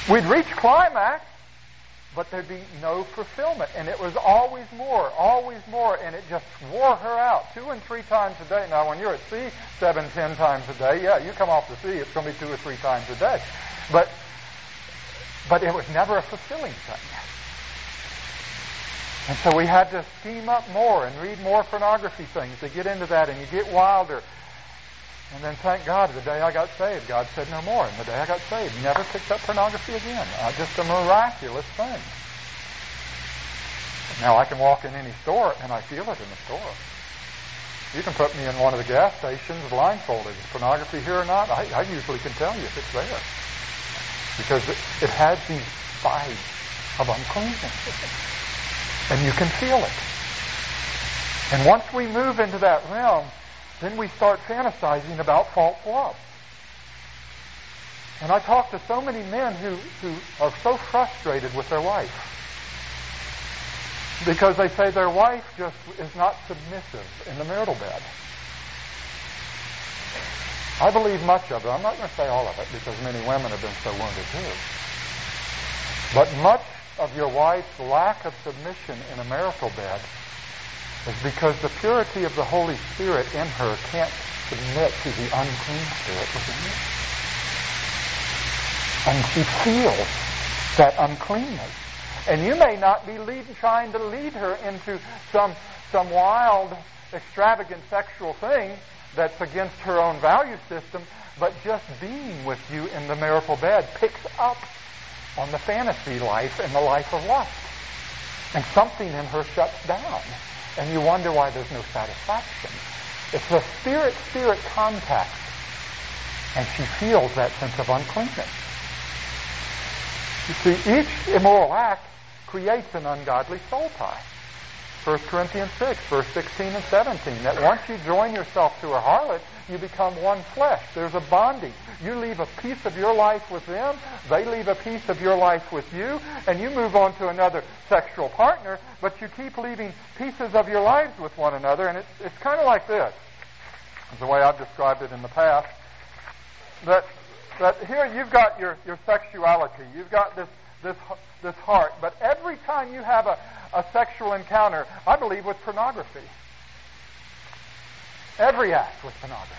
We'd reach climax, but there'd be no fulfillment. And it was always more, and it just wore her out 2 and 3 times a day. Now, when you're at sea 7, 10 times a day, yeah, you come off the sea, it's going to be 2 or 3 times a day. But it was never a fulfilling thing. And so we had to scheme up more and read more pornography things to get into that, and you get wilder. And then thank God, the day I got saved, God said no more. And the day I got saved, never picked up pornography again. Just a miraculous thing. Now I can walk in any store and I feel it in the store. You can put me in one of the gas stations blindfolded. Is pornography here or not? I usually can tell you if it's there. Because it has these vibes of uncleanness. And you can feel it. And once we move into that realm, then we start fantasizing about false love. And I talk to so many men who are so frustrated with their wife because they say their wife just is not submissive in the marital bed. I believe much of it. I'm not going to say all of it because many women have been so wounded too. But much of your wife's lack of submission in a marital bed is because the purity of the Holy Spirit in her can't submit to the unclean spirit within you. And she feels that uncleanness. And you may not be trying to lead her into some wild, extravagant sexual thing that's against her own value system, but just being with you in the marital bed picks up on the fantasy life and the life of lust. And something in her shuts down. And you wonder why there's no satisfaction. It's a spirit-spirit contact. And she feels that sense of uncleanness. You see, each immoral act creates an ungodly soul tie. 1 Corinthians 6, verse 16 and 17, that once you join yourself to a harlot, you become one flesh. There's a bonding. You leave a piece of your life with them, they leave a piece of your life with you, and you move on to another sexual partner, but you keep leaving pieces of your lives with one another, and it's kind of like this. It's the way I've described it in the past. That here you've got your sexuality, you've got this heart, but every time you have a sexual encounter, I believe, with pornography. Every act with pornography.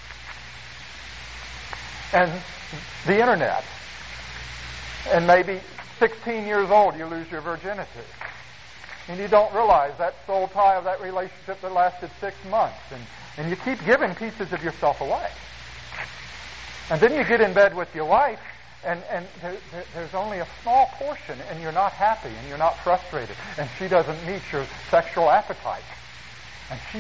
And the internet. And maybe 16 years old, you lose your virginity. And you don't realize that soul tie of that relationship that lasted 6 months. And you keep giving pieces of yourself away. And then you get in bed with your wife, and there's only a small portion, and you're not happy, and you're not frustrated, and she doesn't meet your sexual appetite. And she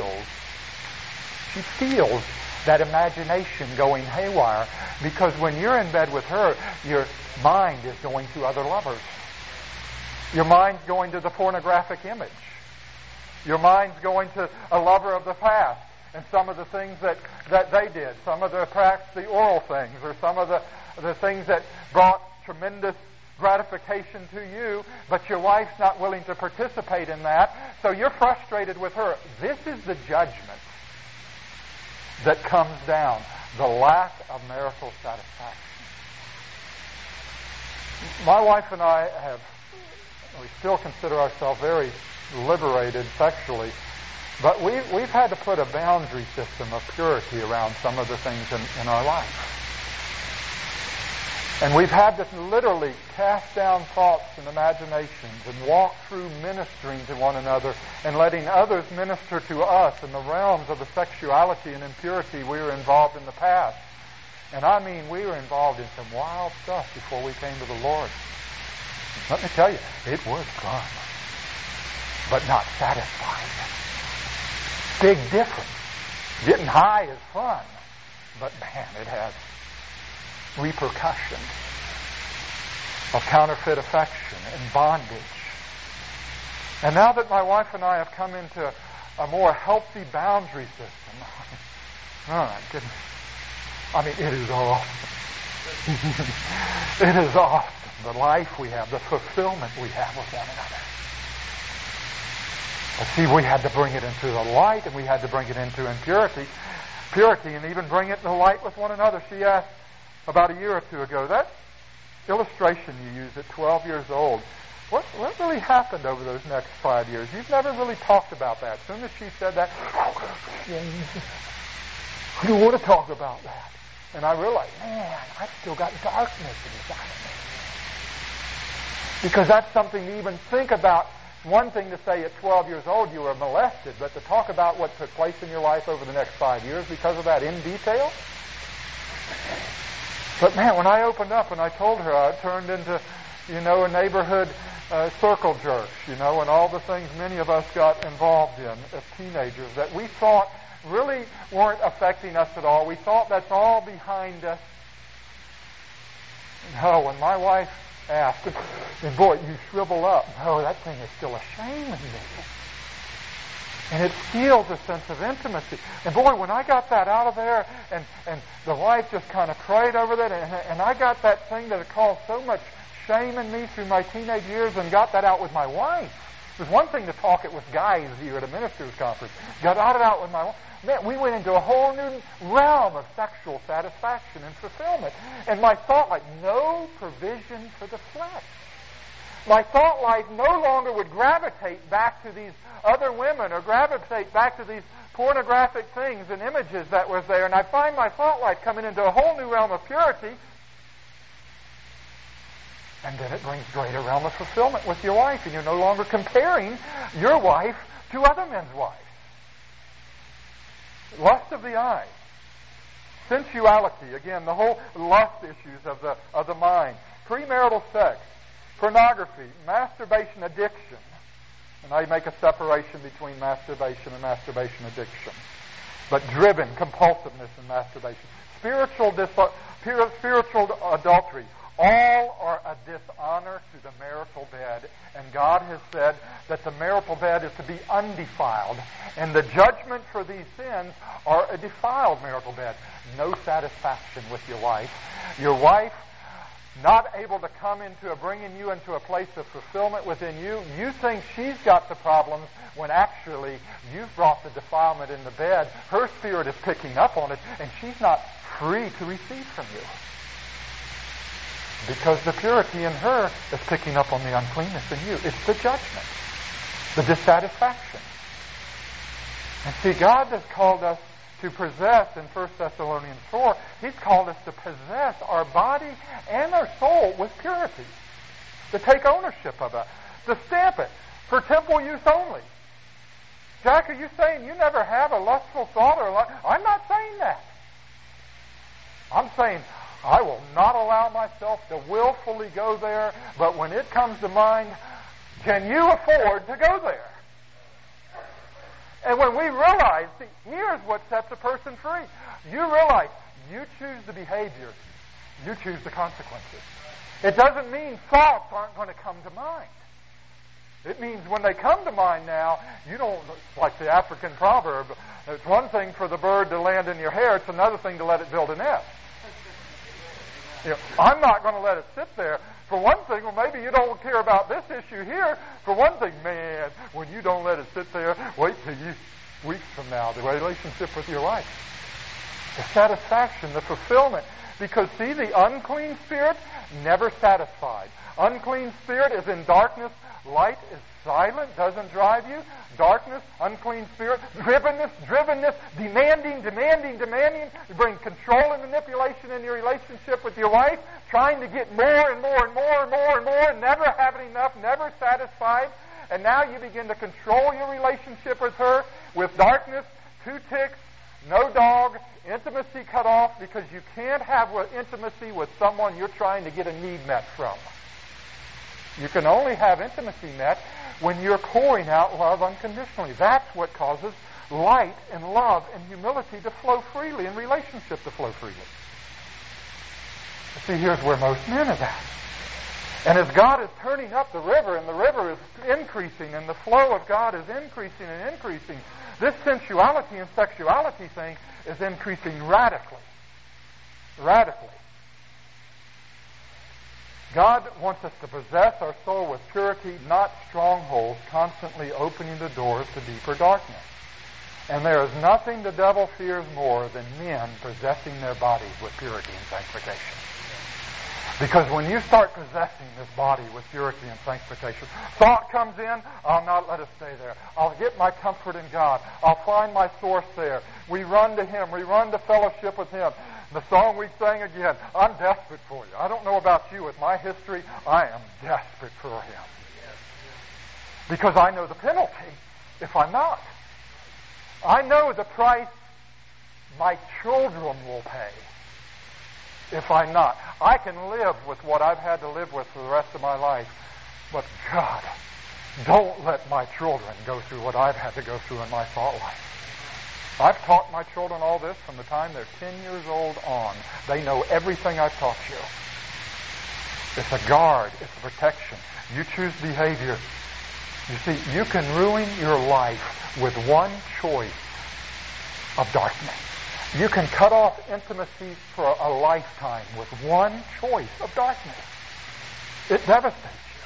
feels that imagination going haywire, because when you're in bed with her, your mind is going to other lovers. Your mind's going to the pornographic image. Your mind's going to a lover of the past, and some of the things that they did, some of perhaps the oral things, or some of the things that brought tremendous gratification to you, but your wife's not willing to participate in that, so you're frustrated with her. This is the judgment that comes down, the lack of marital satisfaction. My wife and I we still consider ourselves very liberated sexually, but we've had to put a boundary system of purity around some of the things in our life. And we've had to literally cast down thoughts and imaginations and walk through ministering to one another and letting others minister to us in the realms of the sexuality and impurity we were involved in the past. And I mean, we were involved in some wild stuff before we came to the Lord. Let me tell you, it was fun, but not satisfying. Big difference. Getting high is fun, but man, it has repercussions of counterfeit affection and bondage. And now that my wife and I have come into a more healthy boundary system, oh my goodness, I mean, it is awesome. It is awesome, the life we have, the fulfillment we have with one another. But see, we had to bring it into the light, and we had to bring it into purity, and even bring it into the light with one another. She asked about a year or two ago, illustration you use at 12 years old, what really happened over those next 5 years? You've never really talked about that. As soon as she said that, I don't want to talk about that. And I realized, man, I've still got darkness inside of me. Because that's something to even think about. One thing to say at 12 years old you were molested, but to talk about what took place in your life over the next 5 years because of that in detail? But man, when I opened up and I told her, I turned into, a neighborhood circle jerks, and all the things many of us got involved in as teenagers that we thought really weren't affecting us at all. We thought that's all behind us. No, when my wife asked, and boy, you shrivel up. No, that thing is still a shame in me. And it steals a sense of intimacy. And boy, when I got that out of there, and the wife just kind of prayed over that, and I got that thing that had caused so much shame in me through my teenage years and got that out with my wife. It was one thing to talk it with guys here at a minister's conference. Got it out with my wife. Man, we went into a whole new realm of sexual satisfaction and fulfillment. And my thought life, no provision for the flesh. My thought life no longer would gravitate back to these other women or gravitate back to these pornographic things and images that was there. And I find my thought life coming into a whole new realm of purity. And then it brings greater realm of fulfillment with your wife. And you're no longer comparing your wife to other men's wives. Lust of the eyes, sensuality, again, the whole lust issues of the mind, premarital sex, pornography, masturbation addiction, and I make a separation between masturbation and masturbation addiction, but driven compulsiveness in masturbation, spiritual adultery, all are a dishonor to the marital bed. And God has said that the marital bed is to be undefiled. And the judgment for these sins are a defiled marital bed. No satisfaction with your wife. Your wife not able to come into bringing you into a place of fulfillment within you. You think she's got the problems when actually you've brought the defilement in the bed. Her spirit is picking up on it, and she's not free to receive from you. Because the purity in her is picking up on the uncleanness in you. It's the judgment, the dissatisfaction. And see, God has called us to possess in 1 Thessalonians 4, He's called us to possess our body and our soul with purity. To take ownership of it. To stamp it for temple use only. Jack, are you saying you never have a lustful thought I'm not saying that. I'm saying I will not allow myself to willfully go there, but when it comes to mind, can you afford to go there? And when we realize, see, here's what sets a person free. You realize you choose the behavior, you choose the consequences. It doesn't mean thoughts aren't going to come to mind. It means when they come to mind now, you don't, like the African proverb, it's one thing for the bird to land in your hair, it's another thing to let it build a nest. I'm not going to let it sit there. For one thing, well, maybe you don't care about this issue here. For one thing, man, when you don't let it sit there, wait till weeks from now, the relationship with your wife. The satisfaction, the fulfillment. Because, see, the unclean spirit, never satisfied. Unclean spirit is in darkness. Light is silent, doesn't drive you. Darkness, unclean spirit, drivenness, demanding. You bring control and manipulation in your relationship with your wife, trying to get more and more, never having enough, never satisfied. And now you begin to control your relationship with her with darkness, 2 ticks, no dog, intimacy cut off, because you can't have intimacy with someone you're trying to get a need met from. You can only have intimacy met when you're pouring out love unconditionally. That's what causes light and love and humility to flow freely and relationship to flow freely. See, here's where most men are at. And as God is turning up the river, and the river is increasing, and the flow of God is increasing and increasing, this sensuality and sexuality thing is increasing radically. Radically. God wants us to possess our soul with purity, not strongholds, constantly opening the doors to deeper darkness. And there is nothing the devil fears more than men possessing their bodies with purity and sanctification. Because when you start possessing this body with purity and sanctification, thought comes in, I'll not let it stay there. I'll get my comfort in God. I'll find my source there. We run to Him. We run to fellowship with Him. The song we sang again, I'm desperate for you. I don't know about you. With my history, I am desperate for Him. Because I know the penalty if I'm not. I know the price my children will pay if I'm not. I can live with what I've had to live with for the rest of my life. But God, don't let my children go through what I've had to go through in my thought life. I've taught my children all this from the time they're 10 years old on. They know everything I've taught you. It's a guard. It's a protection. You choose behavior. You see, you can ruin your life with one choice of darkness. You can cut off intimacy for a lifetime with one choice of darkness. It devastates you.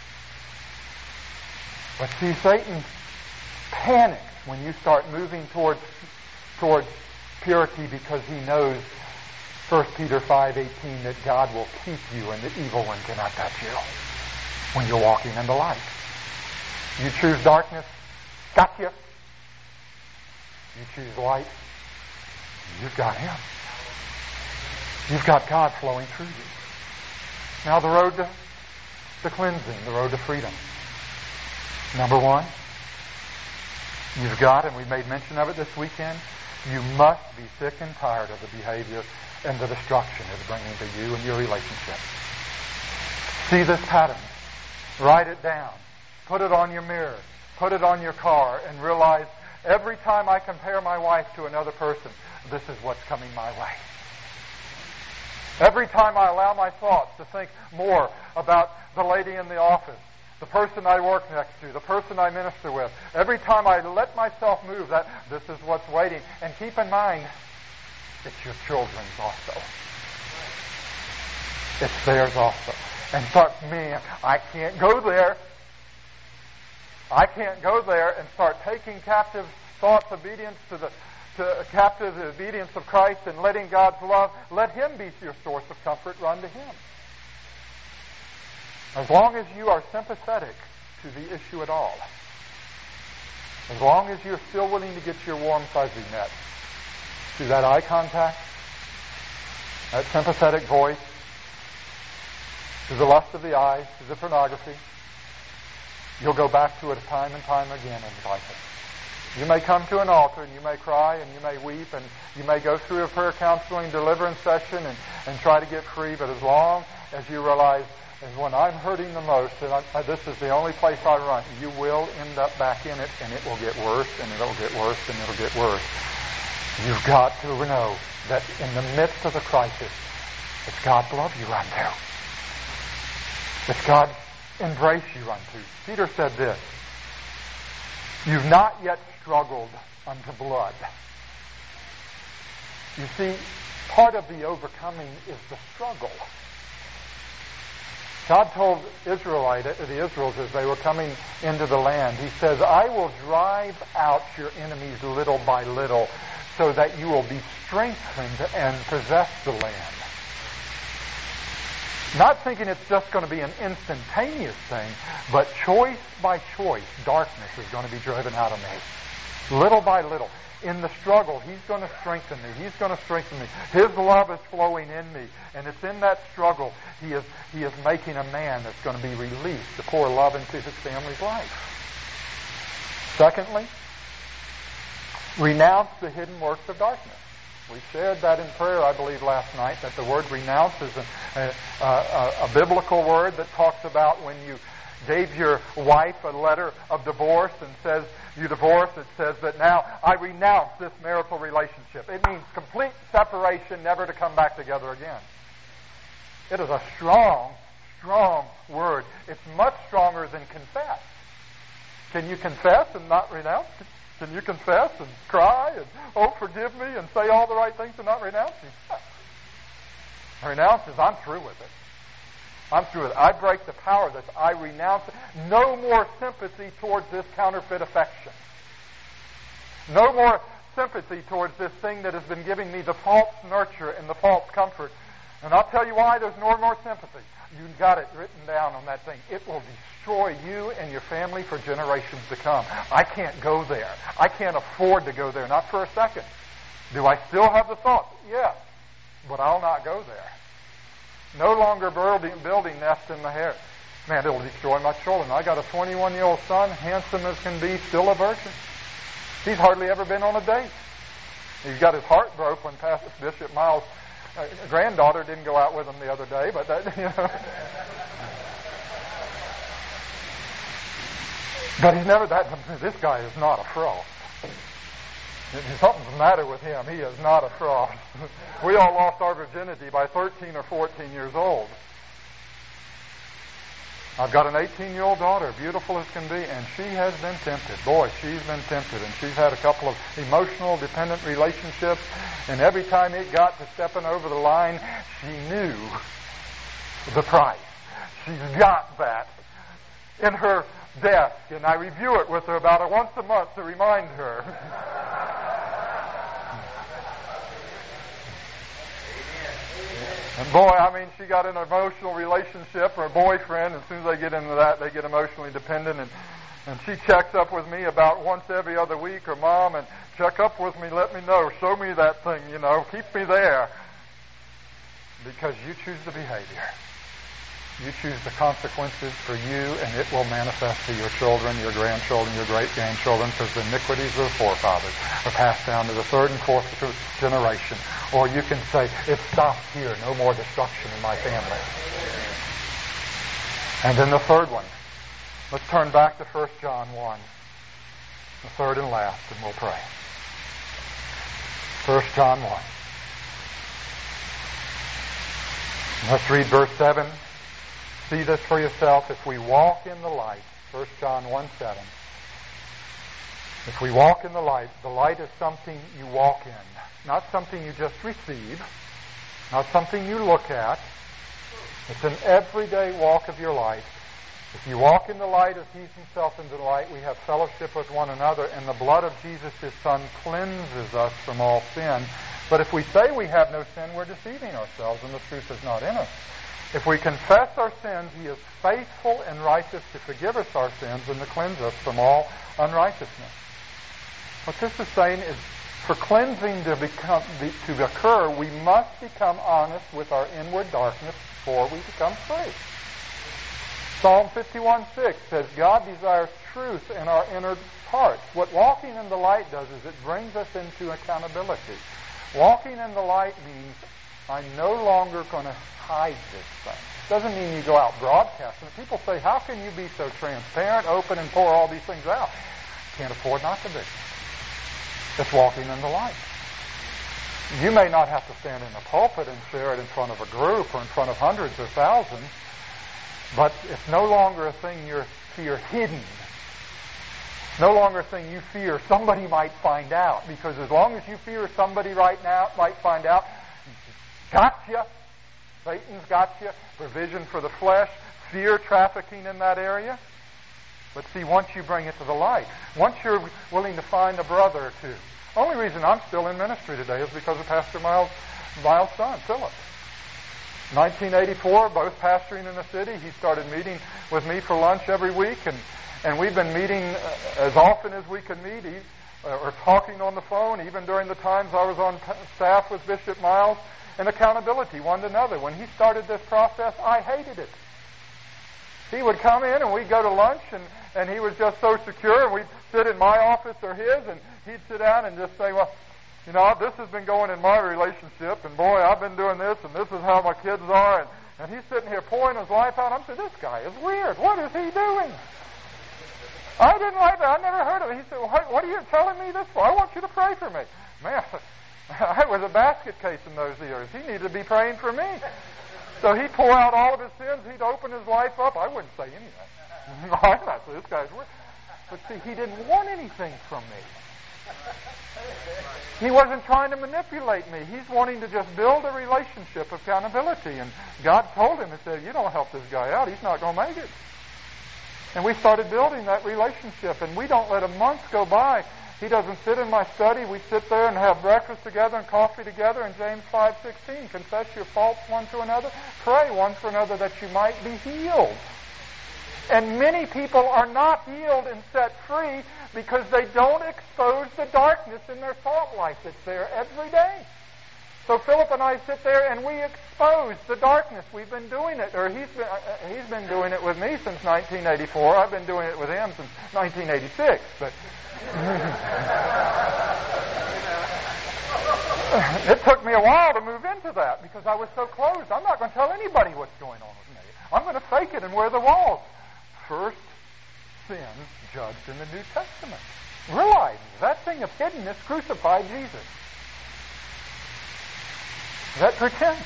But see, Satan panics when you start moving towards purity because he knows 1 Peter 5:18 that God will keep you and the evil one cannot touch you when you're walking in the light. You choose darkness, gotcha. You choose light, you've got Him. You've got God flowing through you. Now the road to cleansing, the road to freedom. Number one, you've got, and we made mention of it this weekend, you must be sick and tired of the behavior and the destruction it's bringing to you and your relationship. See this pattern. Write it down. Put it on your mirror. Put it on your car and realize every time I compare my wife to another person, this is what's coming my way. Every time I allow my thoughts to think more about the lady in the office, the person I work next to, the person I minister with, every time I let myself move, that this is what's waiting. And keep in mind, it's your children's also. It's theirs also. And start, man, I can't go there. I can't go there and start taking captive thoughts, obedience to captive obedience of Christ and letting God's love, let Him be your source of comfort, run to Him. As long as you are sympathetic to the issue at all, as long as you're still willing to get your warm fuzzy net through that eye contact, that sympathetic voice, to the lust of the eyes, to the pornography, you'll go back to it time and time again and fight it. You may come to an altar and you may cry and you may weep and you may go through a prayer counseling deliverance session and try to get free, but as long as you realize is when I'm hurting the most, and this is the only place I run, you will end up back in it, and it will get worse, and it'll get worse, and it'll get worse. You've got to know that in the midst of the crisis, it's God's love you run to. It's God's embrace you run to. Peter said this, you've not yet struggled unto blood. You see, part of the overcoming is the struggle. God told the Israels as they were coming into the land, He says, I will drive out your enemies little by little so that you will be strengthened and possess the land. Not thinking it's just going to be an instantaneous thing, but choice by choice, darkness is going to be driven out of me. Little by little. In the struggle, He's going to strengthen me. He's going to strengthen me. His love is flowing in me. And it's in that struggle He is making a man that's going to be released to pour love into his family's life. Secondly, renounce the hidden works of darkness. We shared that in prayer, I believe, last night, that the word renounce is a biblical word that talks about when you gave your wife a letter of divorce and says you divorce, it says that now I renounce this marital relationship. It means complete separation, never to come back together again. It is a strong, strong word. It's much stronger than confess. Can you confess and not renounce? Can you confess and cry and, oh, forgive me, and say all the right things and not renounce? Renounce is, I'm through with it. I'm through with it. I break the power of this. I renounce it. No more sympathy towards this counterfeit affection. No more sympathy towards this thing that has been giving me the false nurture and the false comfort. And I'll tell you why there's no more sympathy. You've got it written down on that thing. It will destroy you and your family for generations to come. I can't go there. I can't afford to go there, not for a second. Do I still have the thought? Yes, but I'll not go there. No longer building nest in the hair. Man, it'll destroy my children. I got a 21-year-old son, handsome as can be, still a virgin. He's hardly ever been on a date. He's got his heart broke when Pastor Bishop Miles' granddaughter didn't go out with him the other day, but that, But he's never this guy is not a fraud. Something's the matter with him. He is not a fraud. We all lost our virginity by 13 or 14 years old. I've got an 18-year-old daughter, beautiful as can be, and she has been tempted. Boy, she's been tempted, and she's had a couple of emotional, dependent relationships, and every time it got to stepping over the line, she knew the price. She's got that in her desk, and I review it with her about once a month to remind her. And boy, I mean, she got an emotional relationship or a boyfriend. As soon as they get into that, they get emotionally dependent. And she checks up with me about once every other week, or Mom, and check up with me, let me know, show me that thing, keep me there. Because you choose the behavior. You choose the consequences for you, and it will manifest to your children, your grandchildren, your great-grandchildren, because the iniquities of the forefathers are passed down to the third and fourth generation. Or you can say, it stops here, no more destruction in my family. And then the third one. Let's turn back to 1 John 1. The third and last, and we'll pray. 1 John 1. Let's read verse 7. See this for yourself. If we walk in the light, 1 John 1:7. If we walk in the light is something you walk in, not something you just receive, not something you look at. It's an everyday walk of your life. If you walk in the light as He's Himself in the light, we have fellowship with one another, and the blood of Jesus, His Son, cleanses us from all sin. But if we say we have no sin, we're deceiving ourselves, and the truth is not in us. If we confess our sins, He is faithful and righteous to forgive us our sins and to cleanse us from all unrighteousness. What this is saying is, for cleansing to occur, we must become honest with our inward darkness before we become free. Psalm 51:6 says, God desires truth in our inner parts. What walking in the light does is it brings us into accountability. Walking in the light means I'm no longer going to hide this thing. Doesn't mean you go out broadcasting it. People say, how can you be so transparent, open, and pour all these things out? Can't afford not to be. It's walking in the light. You may not have to stand in a pulpit and share it in front of a group or in front of hundreds or thousands, but it's no longer a thing you fear hidden. No longer a thing you fear somebody might find out, because as long as you fear somebody right now might find out, gotcha. Satan's got you. Provision for the flesh. Fear trafficking in that area. But see, once you bring it to the light, once you're willing to find a brother or two. The only reason I'm still in ministry today is because of Pastor Miles' son, Philip. 1984, both pastoring in the city. He started meeting with me for lunch every week, and we've been meeting as often as we can meet, or talking on the phone, even during the times I was on staff with Bishop Miles. And accountability one to another. When he started this process, I hated it. He would come in and we'd go to lunch, and he was just so secure, and we'd sit in my office or his, and he'd sit down and just say, well, this has been going in my relationship, and boy, I've been doing this, and this is how my kids are, and he's sitting here pouring his life out. I'm saying, this guy is weird. What is he doing? I didn't like that. I never heard of it. He said, well, what are you telling me this for? I want you to pray for me. Man, I was a basket case in those years. He needed to be praying for me. So he'd pour out all of his sins. He'd open his life up. I wouldn't say anything. I'm not saying this guy's weird. But see, he didn't want anything from me. He wasn't trying to manipulate me. He's wanting to just build a relationship of accountability. And God told him, He said, you don't help this guy out, he's not going to make it. And we started building that relationship. And we don't let a month go by He doesn't sit in my study. We sit there and have breakfast together and coffee together. In James 5:16, confess your faults one to another. Pray one for another that you might be healed. And many people are not healed and set free because they don't expose the darkness in their thought life that's there every day. So Philip and I sit there and we expose the darkness. We've been doing it, or he's been doing it with me since 1984. I've been doing it with him since 1986. But it took me a while to move into that because I was so closed. I'm not going to tell anybody what's going on with me. I'm going to fake it and wear the walls. First sin judged in the New Testament. Realize that thing of hiddenness crucified Jesus. That pretends.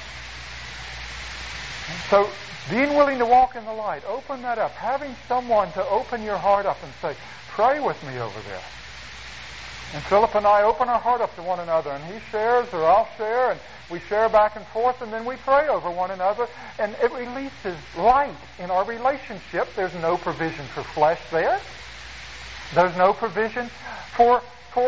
So, being willing to walk in the light, open that up. Having someone to open your heart up and say, pray with me over this. And Philip and I open our heart up to one another, and he shares or I'll share, and we share back and forth, and then we pray over one another, and it releases light in our relationship. There's no provision for flesh there. There's no provision for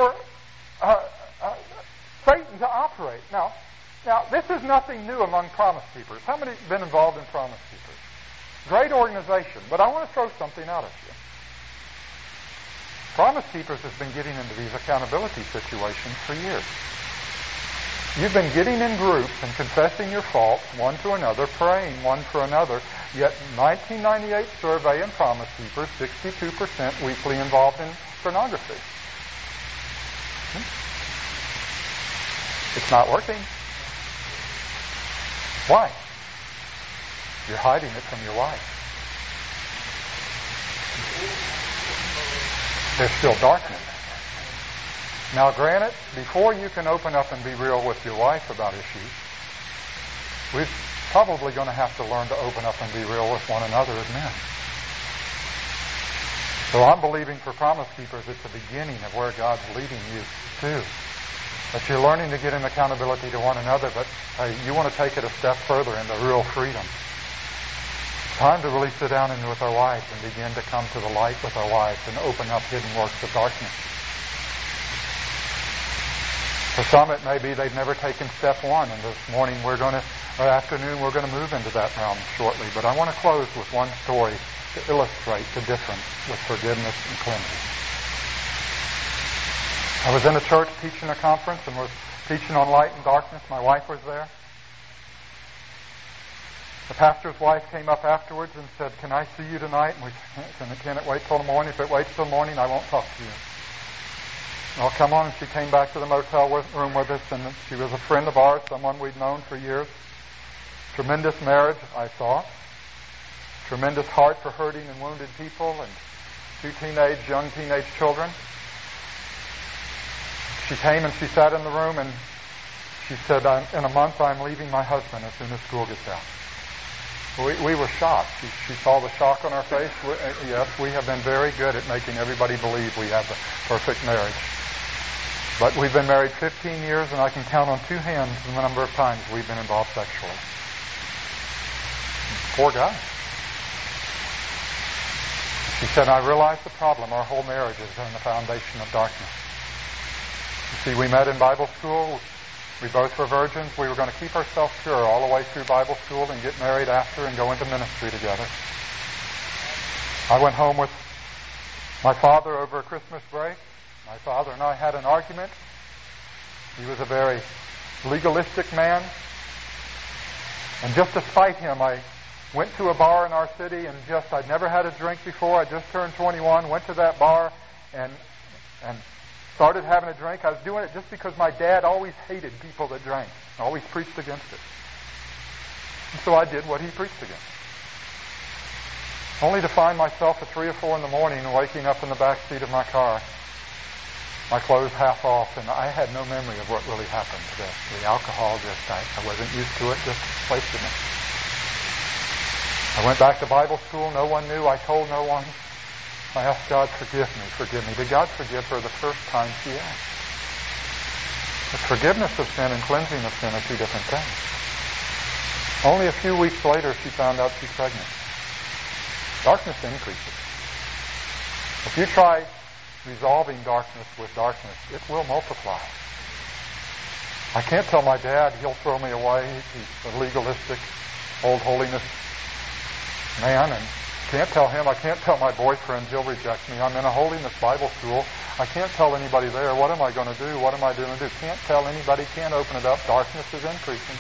Satan to operate. Now, this is nothing new among Promise Keepers. How many have been involved in Promise Keepers? Great organization, but I want to throw something out at you. Promise Keepers has been getting into these accountability situations for years. You've been getting in groups and confessing your faults one to another, praying one for another, yet 1998 survey in Promise Keepers, 62% weekly involved in pornography. It's not working. Why? You're hiding it from your wife. There's still darkness. Now, granted, before you can open up and be real with your wife about issues, we're probably going to have to learn to open up and be real with one another as men. So I'm believing for Promise Keepers it's the beginning of where God's leading you to. That you're learning to get in accountability to one another, but you want to take it a step further into real freedom. It's time to really sit down with our wives and begin to come to the light with our wives and open up hidden works of darkness. For some, it may be they've never taken step one, and this morning afternoon we're going to move into that realm shortly. But I want to close with one story to illustrate the difference with forgiveness and cleansing. I was in a church teaching a conference and was teaching on light and darkness. My wife was there. The pastor's wife came up afterwards and said, "Can I see you tonight?" And we said, "Can it wait till the morning? If it waits till morning, I won't talk to you." Well, come on. And she came back to the motel room with us, and she was a friend of ours, someone we'd known for years. Tremendous marriage, I thought. Tremendous heart for hurting and wounded people, and two young teenage children. She came and she sat in the room and she said, "In a month I'm leaving my husband as soon as school gets out." We were shocked. She saw the shock on our face. Yes, we have been very good at making everybody believe we have the perfect marriage. But we've been married 15 years, and I can count on two hands the number of times we've been involved sexually. Poor guy. She said, "I realize the problem. Our whole marriage is on the foundation of darkness. You see, we met in Bible school. We both were virgins. We were going to keep ourselves pure all the way through Bible school and get married after and go into ministry together. I went home with my father over a Christmas break. My father and I had an argument. He was a very legalistic man. And just to spite him, I went to a bar in our city and I'd never had a drink before. I just turned 21, went to that bar and started having a drink. I was doing it just because my dad always hated people that drank, always preached against it. And so I did what he preached against. Only to find myself at 3 or 4 in the morning waking up in the back seat of my car, my clothes half off, and I had no memory of what really happened. The alcohol I wasn't used to it, just wasted me. I went back to Bible school. No one knew. I told no one. I asked God, forgive me. Did God forgive her the first time she asked? But forgiveness of sin and cleansing of sin are two different things. Only a few weeks later, she found out she's pregnant. Darkness increases. If you try resolving darkness with darkness, it will multiply. I can't tell my dad he'll throw me away. He's a legalistic, old holiness man, and can't tell him. I can't tell my boyfriend he'll reject me. I'm in a holiness Bible school. I can't tell anybody there. What am I going to do? What am I going to do? Can't tell anybody. Can't open it up. Darkness is increasing.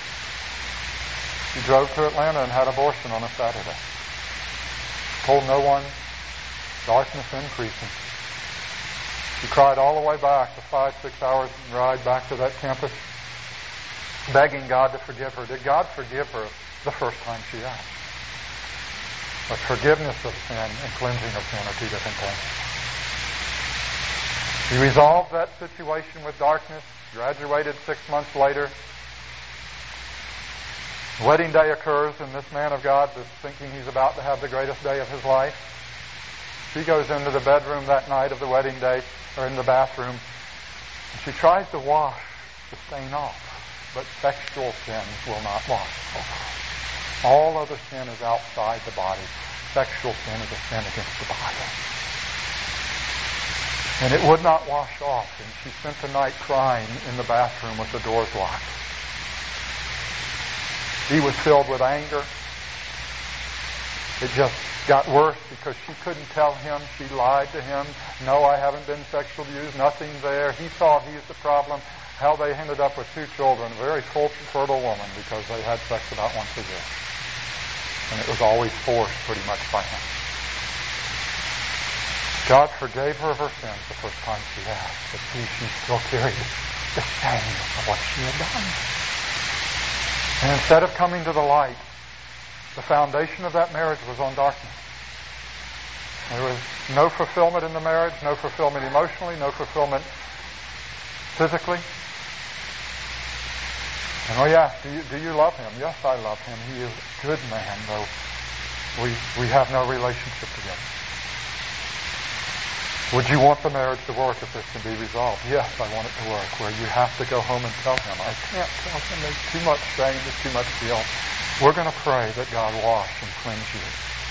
He drove to Atlanta and had abortion on a Saturday. Told no one. Darkness increasing. She cried all the way back, the 5-6 hours ride back to that campus, begging God to forgive her. Did God forgive her the first time she asked? But forgiveness of sin and cleansing of sin are two different things. He resolved that situation with darkness, graduated 6 months later. Wedding day occurs, and this man of God is thinking he's about to have the greatest day of his life. She goes into the bedroom that night of the wedding day, or in the bathroom, and she tries to wash the stain off, but sexual sins will not wash off. All other sin is outside the body. Sexual sin is a sin against the body. And it would not wash off, and she spent the night crying in the bathroom with the doors locked. He was filled with anger. It just got worse because she couldn't tell him. She lied to him. No, I haven't been sexually abused. Nothing there. He thought he's the problem. How they ended up with 2 children, a very fertile woman, because they had sex about once a year. And it was always forced pretty much by him. God forgave her of her sins the first time she asked, but she still carried the shame of what she had done. And instead of coming to the light, the foundation of that marriage was on darkness. There was no fulfillment in the marriage, no fulfillment emotionally, no fulfillment physically. And oh yeah, do you love him? Yes, I love him. He is a good man, though we have no relationship together. Would you want the marriage to work if this can be resolved? Yes, I want it to work, where you have to go home and tell him. I can't tell him. There's too much shame. There's too much guilt. We're going to pray that God wash and cleanse you.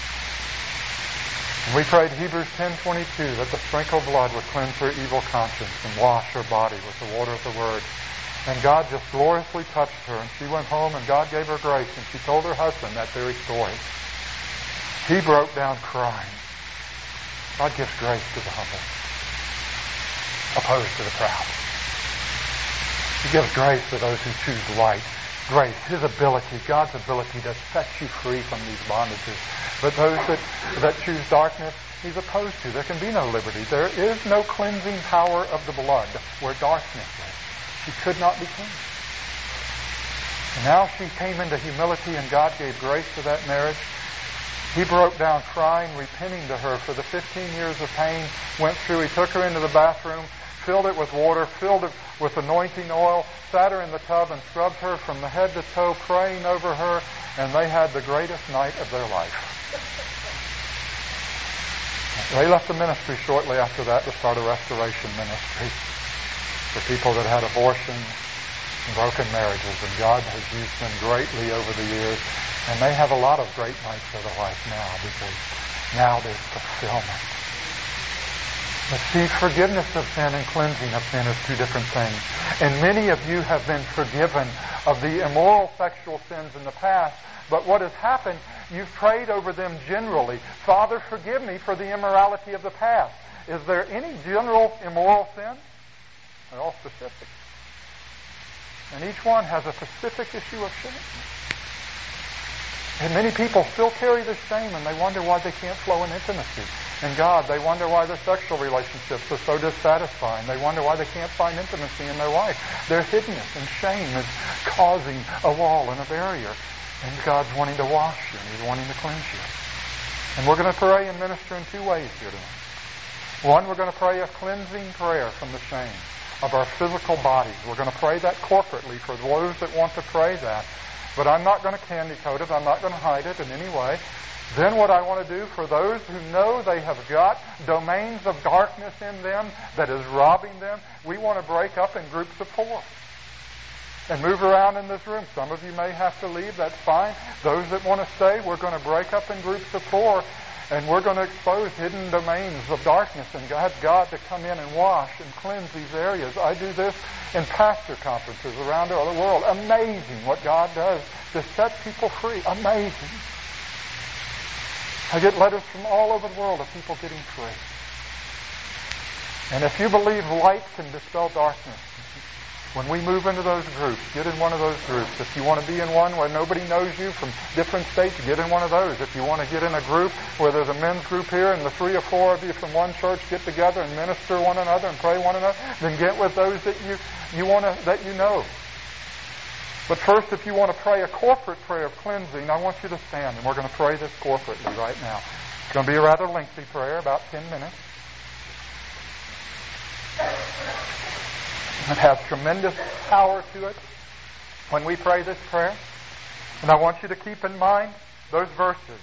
And we prayed Hebrews 10:22 that the sprinkled blood would cleanse her evil conscience and wash her body with the water of the Word. And God just gloriously touched her, and she went home, and God gave her grace, and she told her husband that very story. He broke down crying. God gives grace to the humble, opposed to the proud. He gives grace to those who choose light. Grace, His ability, God's ability to set you free from these bondages. But those that choose darkness, He's opposed to. There can be no liberty. There is no cleansing power of the blood where darkness is. She could not be cleansed. And now she came into humility, and God gave grace to that marriage. He broke down crying, repenting to her for the 15 years of pain went through. He took her into the bathroom, filled it with water, filled it with anointing oil, sat her in the tub and scrubbed her from the head to toe, praying over her, and they had the greatest night of their life. They left the ministry shortly after that to start a restoration ministry for people that had abortions and broken marriages, and God has used them greatly over the years. And they have a lot of great nights of their life now, because now there's fulfillment. But see, forgiveness of sin and cleansing of sin is two different things. And many of you have been forgiven of the immoral sexual sins in the past. But what has happened, you've prayed over them generally. Father, forgive me for the immorality of the past. Is there any general immoral sin? They're all specific. And each one has a specific issue of shame. And many people still carry this shame, and they wonder why they can't flow in intimacy. And God, they wonder why their sexual relationships are so dissatisfying. They wonder why they can't find intimacy in their life. Their hiddenness and shame is causing a wall and a barrier. And God's wanting to wash you, and He's wanting to cleanse you. And we're going to pray and minister in two ways here tonight. One, we're going to pray a cleansing prayer from the shame of our physical bodies. We're going to pray that corporately for those that want to pray that. But I'm not going to candy coat it. I'm not going to hide it in any way. Then what I want to do for those who know they have got domains of darkness in them that is robbing them, we want to break up in groups of 4. and move around in this room. Some of you may have to leave. That's fine. Those that want to stay, we're going to break up in groups of 4, and we're going to expose hidden domains of darkness and have God to come in and wash and cleanse these areas. I do this in pastor conferences around the world. Amazing what God does to set people free. Amazing. I get letters from all over the world of people getting free. And if you believe light can dispel darkness, when we move into those groups, get in one of those groups. If you want to be in one where nobody knows you from different states, get in one of those. If you want to get in a group where there's a men's group here and the 3 or 4 of you from one church get together and minister one another and pray one another, then get with those that you want to, that you know. But first, if you want to pray a corporate prayer of cleansing, I want you to stand, and we're going to pray this corporately right now. It's going to be a rather lengthy prayer, about 10 minutes. It has tremendous power to it when we pray this prayer. And I want you to keep in mind those verses.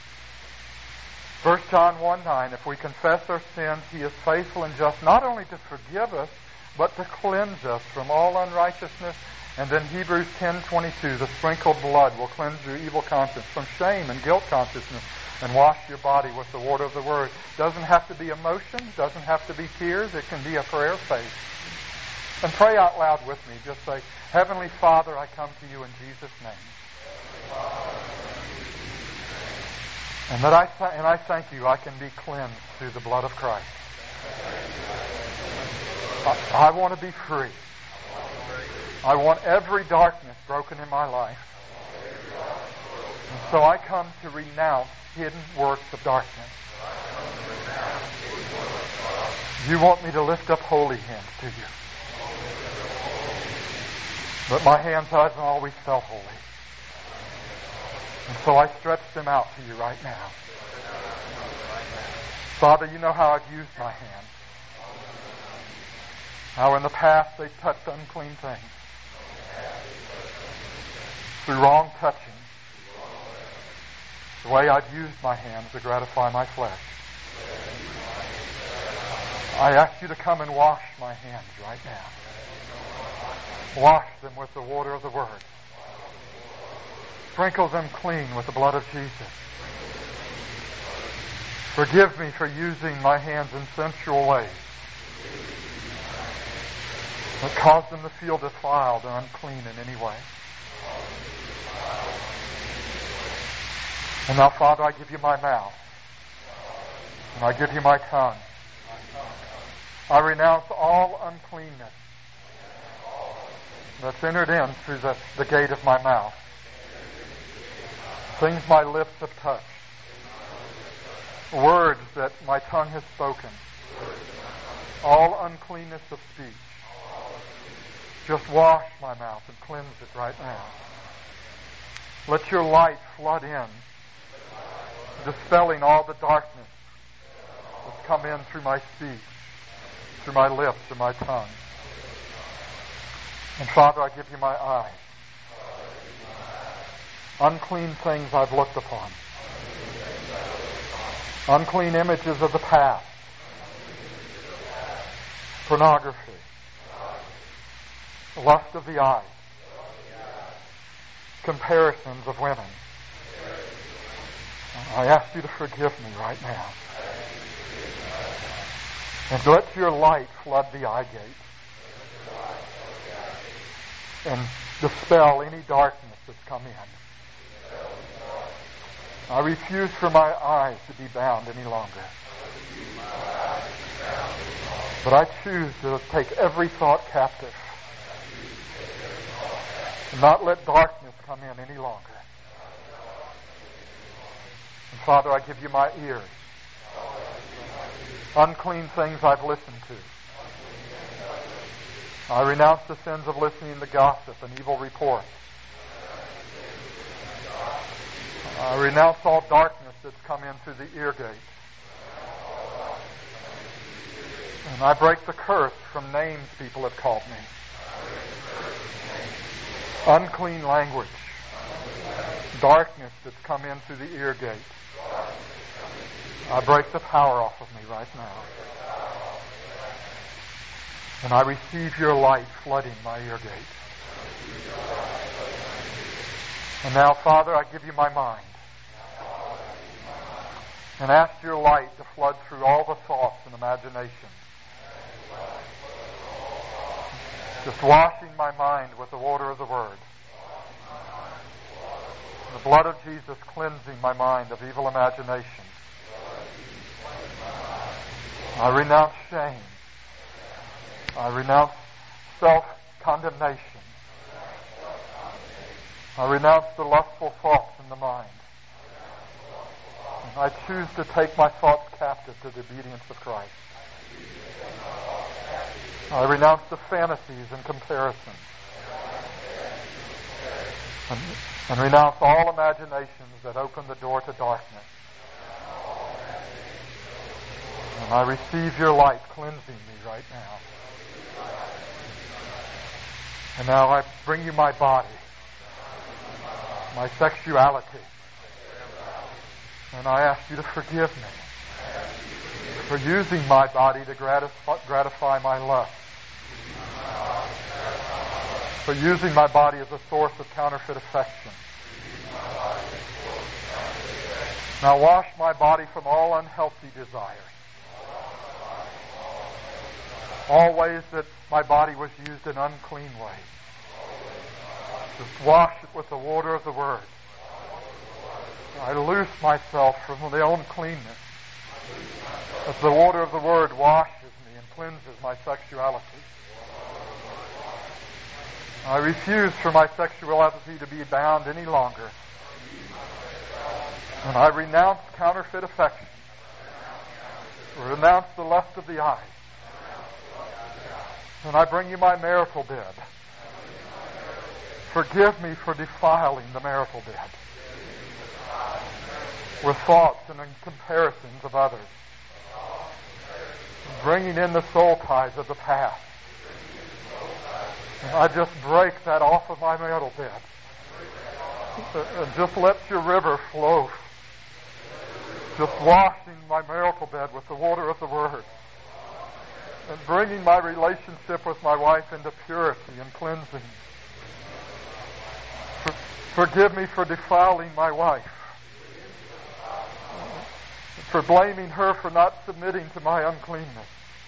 1 John 1:9, if we confess our sins, He is faithful and just, not only to forgive us, but to cleanse us from all unrighteousness. And then Hebrews 10:22, the sprinkled blood will cleanse your evil conscience from shame and guilt consciousness and wash your body with the water of the Word. Doesn't have to be emotion, doesn't have to be tears, it can be a prayer of faith. And pray out loud with me. Just say, Heavenly Father, I come to you in Jesus' name. And I thank you I can be cleansed through the blood of Christ. I want to be free. I want every darkness broken in my life. And so I come to renounce hidden works of darkness. You want me to lift up holy hands to you. But my hands haven't always felt holy. And so I stretch them out to you right now. Father, you know how I've used my hands. How in the past they've touched unclean things. Through wrong touching. The way I've used my hands to gratify my flesh. I ask you to come and wash my hands right now. Wash them with the water of the Word. Sprinkle them clean with the blood of Jesus. Forgive me for using my hands in sensual ways that cause them to feel defiled or unclean in any way. And now, Father, I give you my mouth. And I give you my tongue. I renounce all uncleanness that's entered in through the gate of my mouth. Things my lips have touched. Words that my tongue has spoken. All uncleanness of speech. Just wash my mouth and cleanse it right now. Let your light flood in, dispelling all the darkness that's come in through my speech, through my lips, through my tongue. And Father, I give you my eyes. Unclean things I've looked upon. Unclean images of the past. Pornography. Lust of the eyes. Comparisons of women. I ask you to forgive me right now. And let your light flood the eye gate. And dispel any darkness that's come in. I refuse for my eyes to be bound any longer. But I choose to take every thought captive. And not let darkness come in any longer. And Father, I give you my ears. Unclean things I've listened to. I renounce the sins of listening to gossip and evil reports. I renounce all darkness that's come in through the ear gate. And I break the curse from names people have called me. Unclean language. Darkness that's come in through the ear gate. I break the power off of me right now. And I receive your light flooding my ear gate. And now, Father, I give you my mind and ask your light to flood through all the thoughts and imaginations, just washing my mind with the water of the Word. And the blood of Jesus cleansing my mind of evil imaginations. I renounce shame. I renounce self-condemnation. I renounce the lustful thoughts in the mind. And I choose to take my thoughts captive to the obedience of Christ. I renounce the fantasies and comparisons. And renounce all imaginations that open the door to darkness. And I receive your light cleansing me right now. And now I bring you my body, my sexuality. And I ask you to forgive me for using my body to gratify my lust. For using my body as a source of counterfeit affection. Now wash my body from all unhealthy desires. All ways that my body was used in unclean ways. Just wash it with the water of the Word. I loose myself from the uncleanness as the water of the Word washes me and cleanses my sexuality. I refuse for my sexuality to be bound any longer. And I renounce counterfeit affection. Renounce the lust of the eyes. And I bring you my marital bed. Forgive me for defiling the marital bed with thoughts and comparisons of others. Bringing in the soul ties of the past. And I just break that off of my marital bed. And just let your river flow. Just washing my marital bed with the water of the Word. And bringing my relationship with my wife into purity and cleansing. Forgive me for defiling my wife. For blaming her for not submitting to my uncleanness.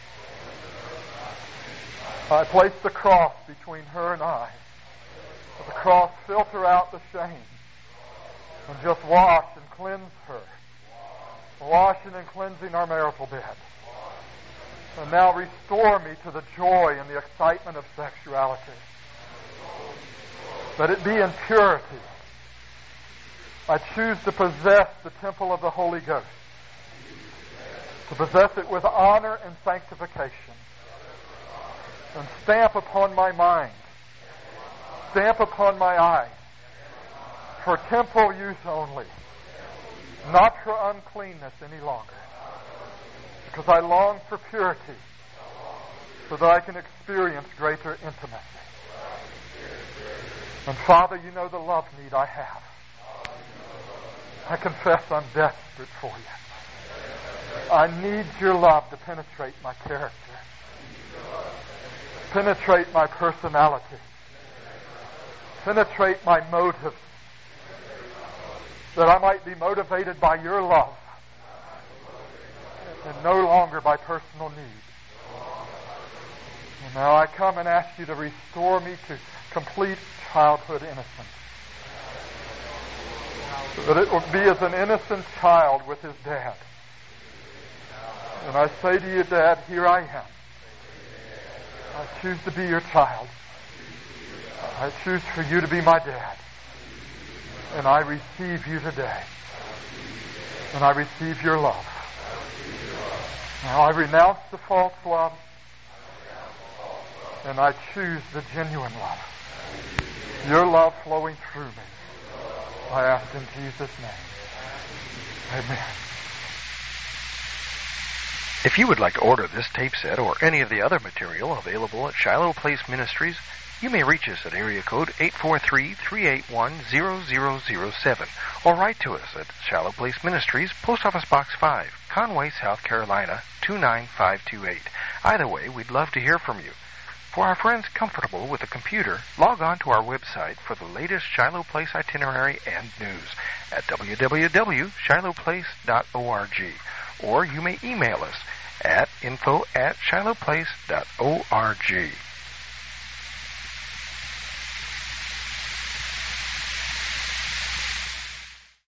I place the cross between her and I. Let the cross filter out the shame. And just wash and cleanse her. Washing and cleansing our marital bed. And now restore me to the joy and the excitement of sexuality. Let it be in purity. I choose to possess the temple of the Holy Ghost. To possess it with honor and sanctification. And stamp upon my mind. Stamp upon my eyes. For temple use only. Not for uncleanness any longer. Because I long for purity. So that I can experience greater intimacy. And Father, you know the love need I have. I confess I'm desperate for you. I need your love to penetrate my character. Penetrate my personality. Penetrate my motives. That I might be motivated by your love. And no longer by personal need. And now I come and ask you to restore me to complete childhood innocence. So that it will be as an innocent child with his dad. And I say to you, Dad, here I am. I choose to be your child. I choose for you to be my dad. And I receive you today. And I receive your love. Now I renounce the false love. And I choose the genuine love. Your love flowing through me. I ask in Jesus' name. Amen. If you would like to order this tape set or any of the other material available at Shiloh Place Ministries, you may reach us at area code 843-381-0007 or write to us at Shiloh Place Ministries, Post Office Box 5, Conway, South Carolina, 29528. Either way, we'd love to hear from you. For our friends comfortable with a computer, log on to our website for the latest Shiloh Place itinerary and news at www.shilohplace.org, or you may email us at info@shilohplace.org.